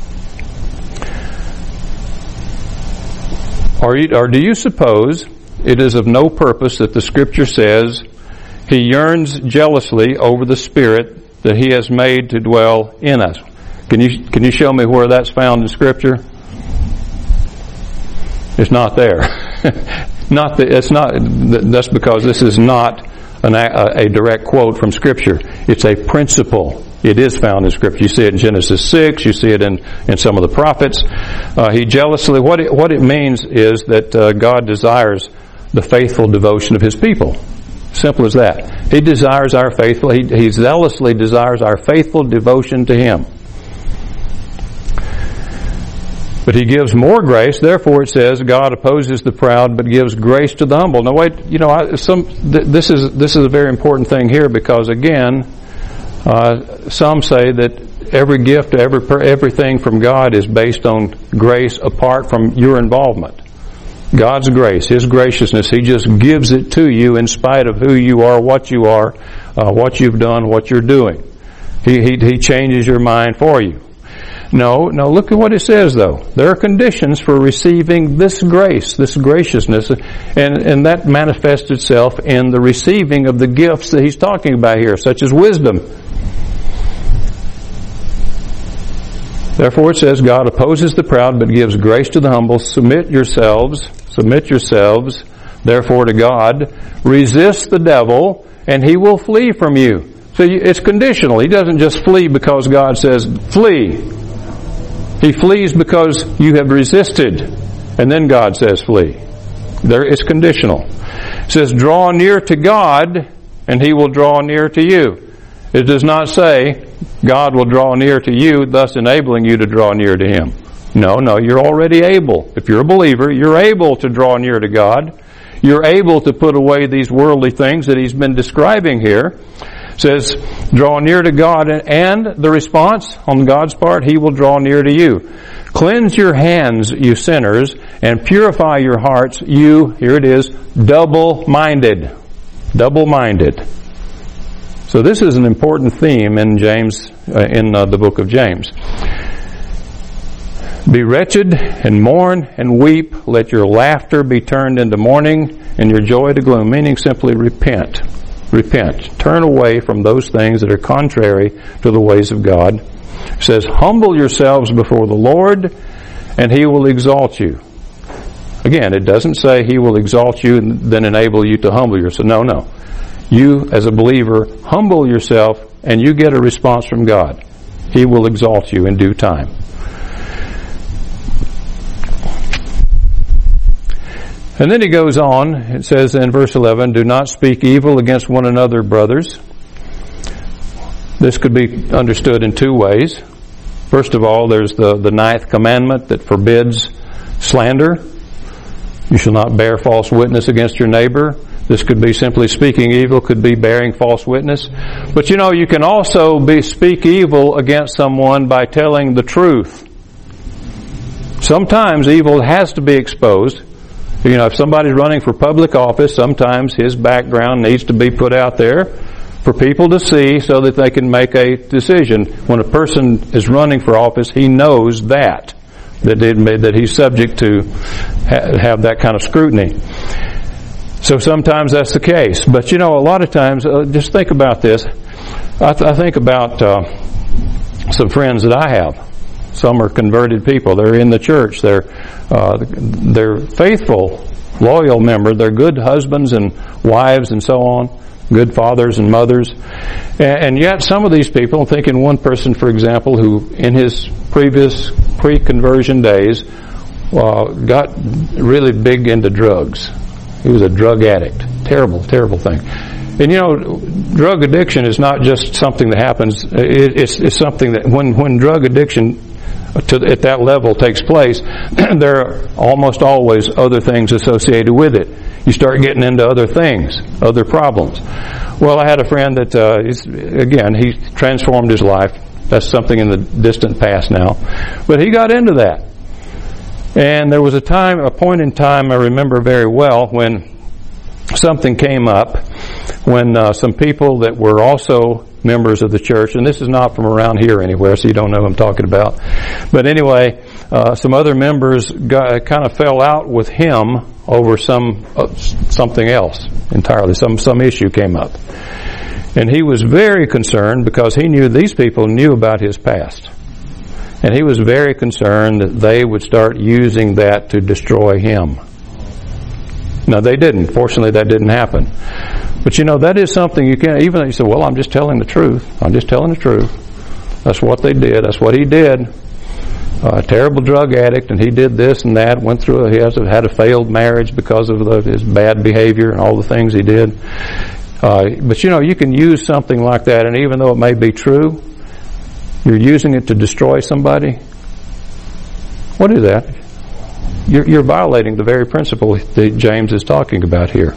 Or, or do you suppose it is of no purpose that the Scripture says He yearns jealously over the Spirit that He has made to dwell in us? Can you can you show me where that's found in Scripture? It's not there. Not that it's not. That's because this is not an, a, a direct quote from Scripture. It's a principle. It is found in Scripture. You see it in Genesis six. You see it in, in some of the prophets. Uh, he jealously, what it, what it means is that uh, God desires the faithful devotion of His people. Simple as that. He desires our faithful, He, he zealously desires our faithful devotion to Him. But He gives more grace. Therefore, it says, God opposes the proud, but gives grace to the humble. Now, wait. You know, I, some th- this is this is a very important thing here, because again, uh, some say that every gift, every everything from God is based on grace apart from your involvement. God's grace, His graciousness, He just gives it to you in spite of who you are, what you are, uh, what you've done, what you're doing. He, he He changes your mind for you. No, no, look at what it says though. There are conditions for receiving this grace, this graciousness, and, and that manifests itself in the receiving of the gifts that he's talking about here, such as wisdom. Therefore it says, God opposes the proud but gives grace to the humble. Submit yourselves, submit yourselves, therefore to God. Resist the devil, and he will flee from you. So it's conditional. He doesn't just flee because God says, flee. He flees because you have resisted, and then God says, flee. There, it's conditional. It says, draw near to God, and he will draw near to you. It does not say, God will draw near to you, thus enabling you to draw near to him. No, no, you're already able. If you're a believer, you're able to draw near to God. You're able to put away these worldly things that he's been describing here. It says, draw near to God, and the response on God's part, he will draw near to you. Cleanse your hands, you sinners, and purify your hearts, you, here it is, double-minded. Double-minded. So this is an important theme in James, uh, in uh, the book of James. Be wretched and mourn and weep. Let your laughter be turned into mourning and your joy to gloom. Meaning simply repent. Repent. Turn away from those things that are contrary to the ways of God. It says, humble yourselves before the Lord and he will exalt you. Again, it doesn't say he will exalt you and then enable you to humble yourself. No, no. You, as a believer, humble yourself and you get a response from God. He will exalt you in due time. And then he goes on, it says in verse eleven, do not speak evil against one another, brothers. This could be understood in two ways. First of all, there's the, the ninth commandment that forbids slander. You shall not bear false witness against your neighbor. This could be simply speaking evil, could be bearing false witness. But you know, you can also be speak evil against someone by telling the truth. Sometimes evil has to be exposed. You know, if somebody's running for public office, sometimes his background needs to be put out there for people to see so that they can make a decision. When a person is running for office, he knows that, that, that he's subject to have that kind of scrutiny. So sometimes that's the case. But you know, a lot of times, uh, just think about this. I, th- I think about uh, some friends that I have. Some are converted people. They're in the church. They're uh, they're faithful, loyal members. They're good husbands and wives and so on. Good fathers and mothers. And, and yet some of these people, I'm thinking one person, for example, who in his previous pre-conversion days uh, got really big into drugs. He was a drug addict. Terrible, terrible thing. And you know, drug addiction is not just something that happens. It, it's, it's something that when, when drug addiction to, at that level takes place, there are almost always other things associated with it. You start getting into other things, other problems. Well, I had a friend that, uh, he's, again, he transformed his life. That's something in the distant past now. But he got into that. And there was a time, a point in time I remember very well when something came up when uh, some people that were also members of the church, and this is not from around here anywhere, so you don't know who I'm talking about. But anyway, uh, some other members got, kind of fell out with him over some uh, something else entirely. Some some issue came up, and he was very concerned because he knew these people knew about his past. And he was very concerned that they would start using that to destroy him. Now, they didn't. Fortunately, that didn't happen. But, you know, that is something you can't, even though you say, well, I'm just telling the truth. I'm just telling the truth. That's what they did. That's what he did. Uh, a terrible drug addict, and he did this and that, went through, a, he has had a failed marriage because of the, his bad behavior and all the things he did. Uh, but, you know, you can use something like that, and even though it may be true, you're using it to destroy somebody. What is that? You're, you're violating the very principle that James is talking about here.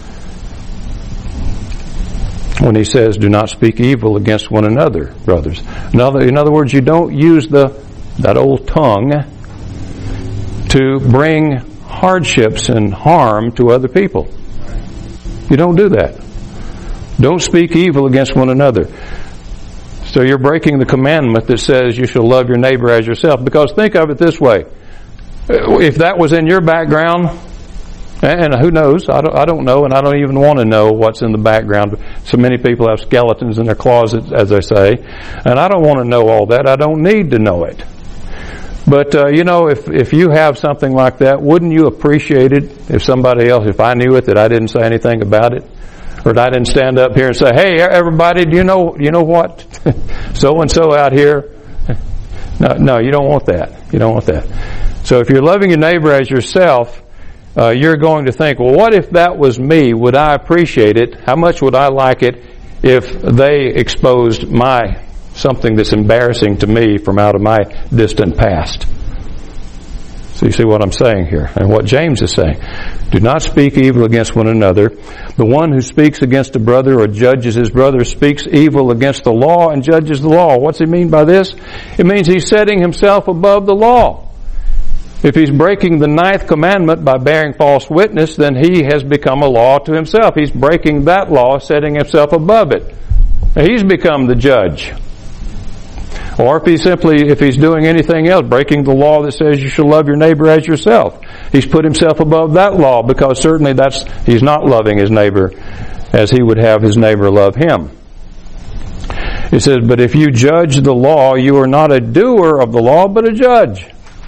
When he says, do not speak evil against one another, brothers. In other, in other words, you don't use the that old tongue to bring hardships and harm to other people. You don't do that. Don't speak evil against one another. So you're breaking the commandment that says you shall love your neighbor as yourself. Because think of it this way. If that was in your background, and who knows, I don't, I don't know, and I don't even want to know what's in the background. So many people have skeletons in their closets, as they say, and I don't want to know all that. I don't need to know it. But, uh, you know, if, if you have something like that, wouldn't you appreciate it if somebody else, if I knew it, that I didn't say anything about it? Or that I didn't stand up here and say, hey, everybody, do you know, you know what? So-and-so out here. No, no, you don't want that. You don't want that. So if you're loving your neighbor as yourself, uh, you're going to think, well, what if that was me? Would I appreciate it? How much would I like it if they exposed my something that's embarrassing to me from out of my distant past? So you see what I'm saying here, and what James is saying. Do not speak evil against one another. The one who speaks against a brother or judges his brother speaks evil against the law and judges the law. What's he mean by this? It means he's setting himself above the law. If he's breaking the ninth commandment by bearing false witness, then he has become a law to himself. He's breaking that law, setting himself above it. He's become the judge. Or if he's simply, if he's doing anything else, breaking the law that says you shall love your neighbor as yourself, he's put himself above that law, because certainly that's, he's not loving his neighbor as he would have his neighbor love him. It says, but if you judge the law, you are not a doer of the law, but a judge.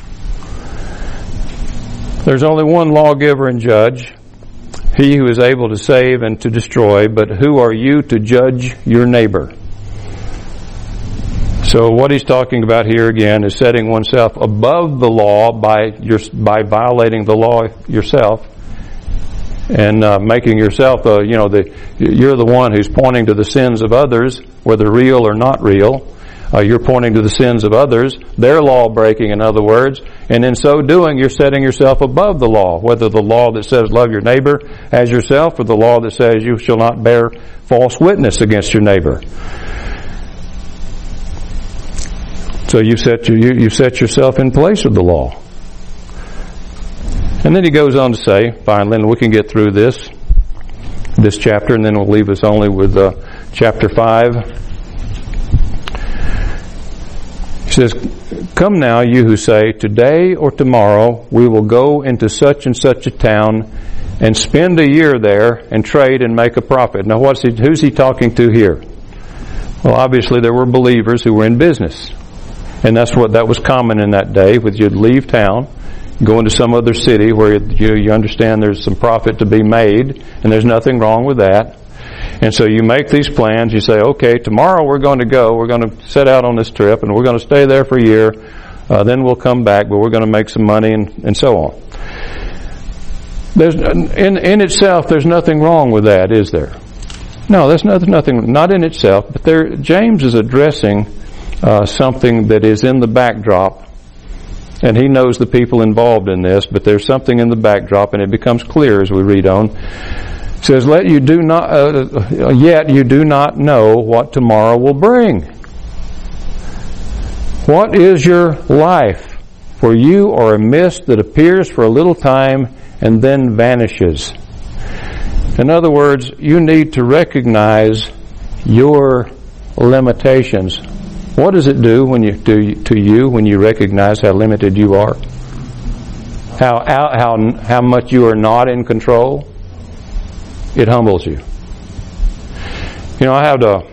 There's only one lawgiver and judge, he who is able to save and to destroy, but who are you to judge your neighbor? So what he's talking about here again is setting oneself above the law by your, by violating the law yourself, and uh, making yourself, uh, you know, the you're the one who's pointing to the sins of others, whether real or not real. Uh, you're pointing to the sins of others, their law breaking, in other words, and in so doing, you're setting yourself above the law, whether the law that says love your neighbor as yourself, or the law that says you shall not bear false witness against your neighbor. So you set your, you, you set yourself in place of the law. And then he goes on to say, finally, and we can get through this, this chapter, and then we'll leave us only with uh, chapter five. He says, come now, you who say, today or tomorrow we will go into such and such a town and spend a year there and trade and make a profit. Now, what's he, who's he talking to here? Well, obviously there were believers who were in business. And that's what that was common in that day, with you'd leave town, go into some other city where you, you understand there's some profit to be made, and there's nothing wrong with that. And so you make these plans, you say, okay, tomorrow we're going to go, we're going to set out on this trip, and we're going to stay there for a year, uh, then we'll come back, but we're going to make some money, and, and so on. There's, in, in itself, there's nothing wrong with that, is there? No, there's nothing, nothing, not in itself, but there, James is addressing Uh, something that is in the backdrop, and he knows the people involved in this, but there's something in the backdrop, and it becomes clear as we read on. It says, "Let you do not, uh, yet you do not know what tomorrow will bring. What is your life? For you are a mist that appears for a little time and then vanishes." In other words, you need to recognize your limitations. What does it do when you do to you when you recognize how limited you are? How how how much you are not in control? It humbles you. You know, I have to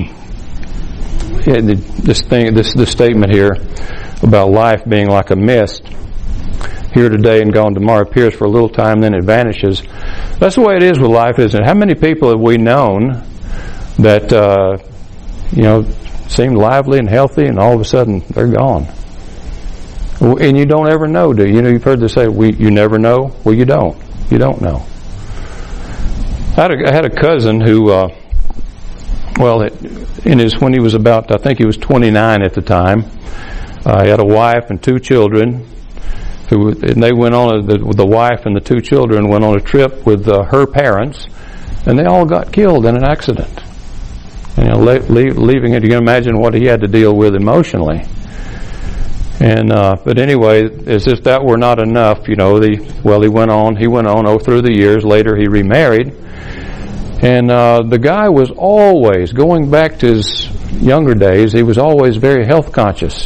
this thing, this this statement here about life being like a mist. Here today and gone tomorrow, appears for a little time, then it vanishes. That's the way it is with life, isn't it? How many people have we known that uh, you know? seemed lively and healthy, and all of a sudden they're gone. And you don't ever know, do you? You know, you've heard this say, we, you never know. Well, you don't. You don't know. I had a, I had a cousin who, uh, well, in his when he was about, I think he was twenty-nine at the time. Uh, he had a wife and two children. Who and they went on a, the, the wife and the two children went on a trip with uh, her parents, and they all got killed in an accident. You know, leave, leaving it, you can imagine what he had to deal with emotionally. And uh, but anyway, as if that were not enough, you know, the well, he went on, he went on, oh, through the years. Later, he remarried, and uh, the guy was always going back to his younger days, he was always very health conscious.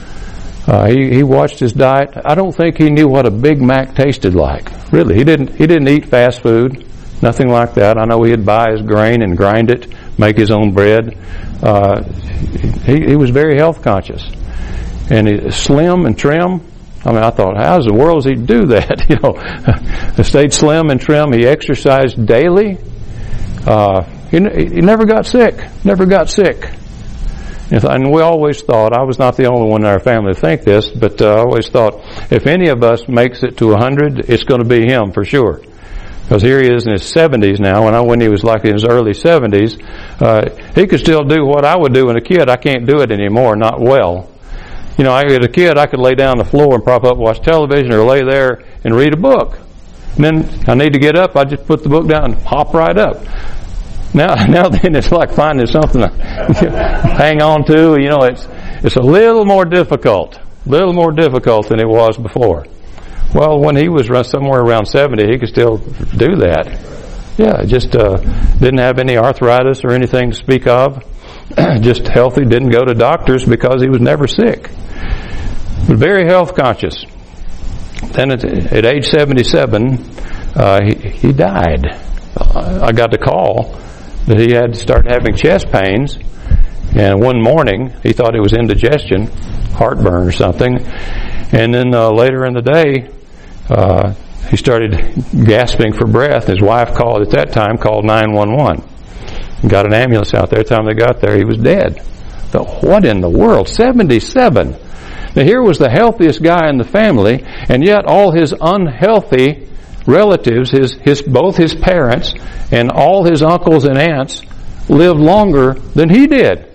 Uh, he, he watched his diet. I don't think he knew what a Big Mac tasted like. Really, he didn't. He didn't eat fast food, nothing like that. I know he'd buy his grain and grind it, make his own bread. Uh, he, he was very health conscious, and he, slim and trim. I mean, I thought, how in the world does he do that? You know, he stayed slim and trim. He exercised daily. Uh, he, he never got sick. Never got sick. And we always thought, I was not the only one in our family to think this, but uh, I always thought, if any of us makes it to a hundred, it's going to be him for sure. Because here he is in his seventies now, and I, when he was like in his early seventies, uh, he could still do what I would do when a kid. I can't do it anymore, not well. You know, as a kid, I could lay down on the floor and prop up, watch television, or lay there and read a book. And then I need to get up, I just put the book down and hop right up. Now, now then, it's like finding something to hang on to. You know, it's it's a little more difficult, little more difficult than it was before. Well, when he was somewhere around seventy, he could still do that. Yeah, just uh, didn't have any arthritis or anything to speak of. Just healthy, didn't go to doctors because he was never sick. But very health conscious. Then at, at age seventy-seven, uh, he, he died. Uh, I got the call that he had started having chest pains, and one morning he thought it was indigestion, heartburn or something, and then uh, later in the day uh, he started gasping for breath. His wife called at that time called nine one one, got an ambulance out there. By the time they got there, he was dead. But what in the world? seventy-seven. Now here was the healthiest guy in the family, and yet all his unhealthy relatives, his, his, both his parents and all his uncles and aunts lived longer than he did.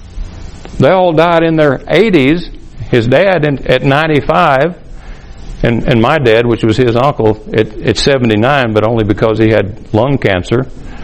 They all died in their eighties. His dad in, at ninety-five, and, and my dad, which was his uncle, at, at seventy-nine, but only because he had lung cancer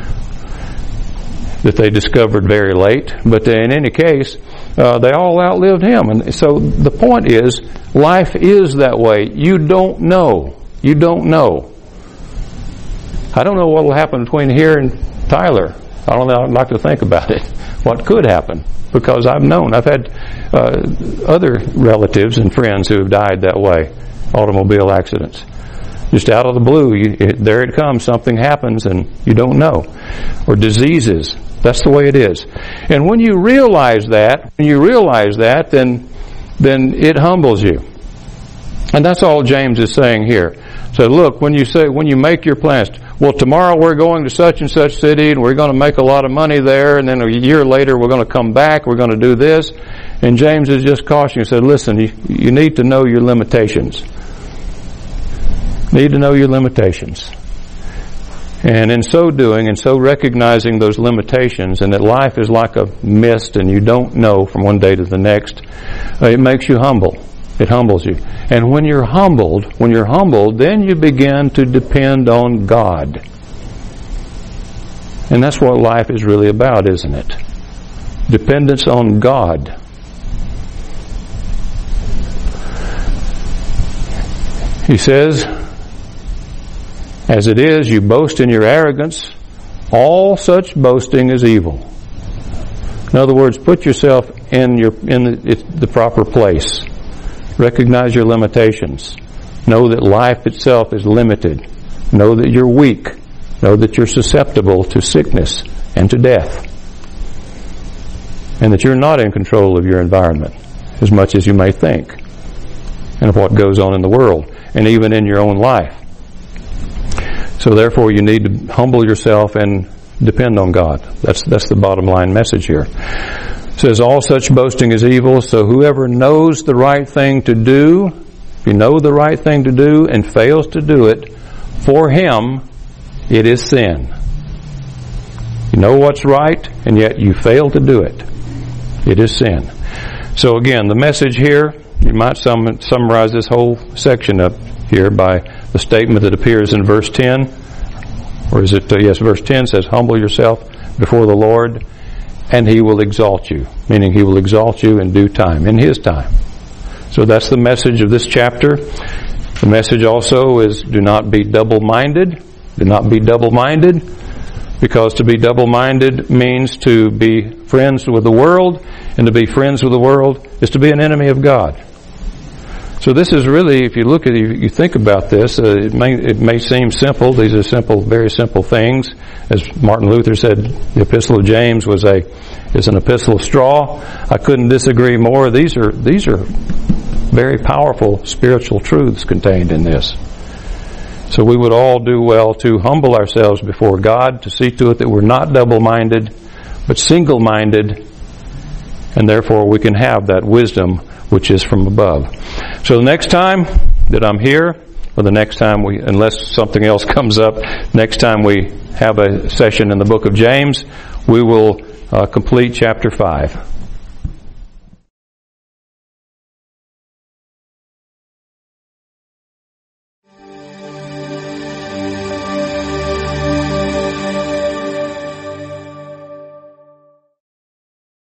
that they discovered very late. But in any case, uh, they all outlived him. And so the point is, life is that way. You don't know. You don't know. I don't know what will happen between here and Tyler. I don't know. I'd like to think about it. What could happen? Because I've known. I've had uh, other relatives and friends who have died that way. Automobile accidents. Just out of the blue, you, it, there it comes. Something happens and you don't know. Or diseases. That's the way it is. And when you realize that, when you realize that, then then it humbles you. And that's all James is saying here. So look, when you say, when you make your plans, well, tomorrow we're going to such and such city and we're going to make a lot of money there, and then a year later we're going to come back, we're going to do this. And James is just cautioning. He said, listen, you, you need to know your limitations. Need to know your limitations. And in so doing, and so recognizing those limitations, and that life is like a mist and you don't know from one day to the next, uh, it makes you humble. It humbles you. And when you're humbled, when you're humbled, then you begin to depend on God. And that's what life is really about, isn't it? Dependence on God. He says, as it is, you boast in your arrogance. All such boasting is evil. In other words, put yourself in your in the, the proper place. Recognize your limitations. Know that life itself is limited. Know that you're weak. Know that you're susceptible to sickness and to death. And that you're not in control of your environment as much as you may think, and of what goes on in the world, and even in your own life. So therefore you need to humble yourself and depend on God. That's that's the bottom line message here. It says, all such boasting is evil, so whoever knows the right thing to do, if you know the right thing to do and fails to do it, for him it is sin. You know what's right, and yet you fail to do it. It is sin. So again, the message here, you might sum, summarize this whole section up here by the statement that appears in verse ten. Or is it, uh, yes, verse ten says, humble yourself before the Lord, and He will exalt you. Meaning He will exalt you in due time, in His time. So that's the message of this chapter. The message also is, do not be double-minded. Do not be double-minded, because to be double-minded means to be friends with the world, and to be friends with the world is to be an enemy of God. So this is really, if you look at it, you think about this, uh, it may it may seem simple. These are simple, very simple things. As Martin Luther said, the Epistle of James was a is an epistle of straw. I couldn't disagree more. These are these are very powerful spiritual truths contained in this. So we would all do well to humble ourselves before God, to see to it that we're not double-minded, but single-minded, and therefore we can have that wisdom which is from above. So the next time that I'm here, or the next time we, unless something else comes up, next time we have a session in the book of James, we will uh, complete chapter five.